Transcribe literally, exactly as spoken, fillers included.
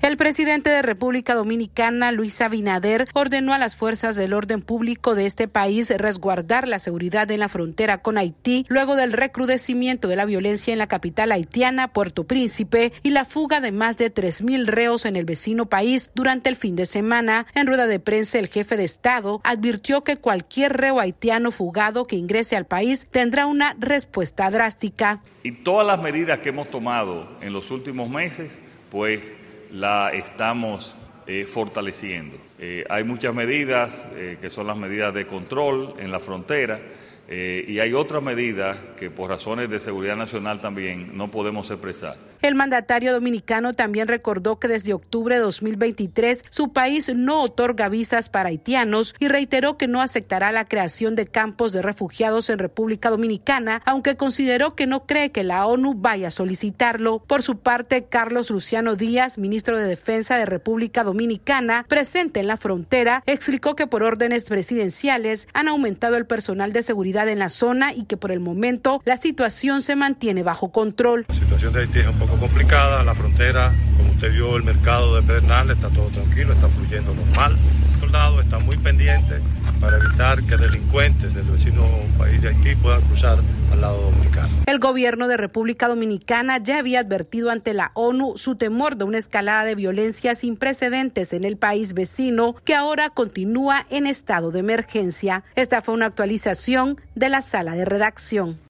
El presidente de República Dominicana, Luis Abinader, ordenó a las fuerzas del orden público de este país resguardar la seguridad en la frontera con Haití luego del recrudecimiento de la violencia en la capital haitiana, Puerto Príncipe, y la fuga de más de tres mil reos en el vecino país durante el fin de semana. En rueda de prensa, el jefe de Estado advirtió que cualquier reo haitiano fugado que ingrese al país tendrá una respuesta drástica. Y todas las medidas que hemos tomado en los últimos meses, pues la estamos eh, fortaleciendo. Eh, hay muchas medidas eh, que son las medidas de control en la frontera eh, y hay otras medidas que por razones de seguridad nacional también no podemos expresar. El mandatario dominicano también recordó que desde octubre de dos mil veintitrés su país no otorga visas para haitianos y reiteró que no aceptará la creación de campos de refugiados en República Dominicana, aunque consideró que no cree que la ONU vaya a solicitarlo. Por su parte, Carlos Luciano Díaz, ministro de Defensa de República Dominicana, presente en la frontera, explicó que por órdenes presidenciales han aumentado el personal de seguridad en la zona y que por el momento la situación se mantiene bajo control. La situación de Haití es un poco complicada, la frontera, como usted vio, el mercado de Pedernales está todo tranquilo, está fluyendo normal. Los soldados están muy pendientes para evitar que delincuentes del vecino país de Haití puedan cruzar al lado dominicano. El gobierno de República Dominicana ya había advertido ante la ONU su temor de una escalada de violencia sin precedentes en el país vecino, que ahora continúa en estado de emergencia. Esta fue una actualización de la sala de redacción.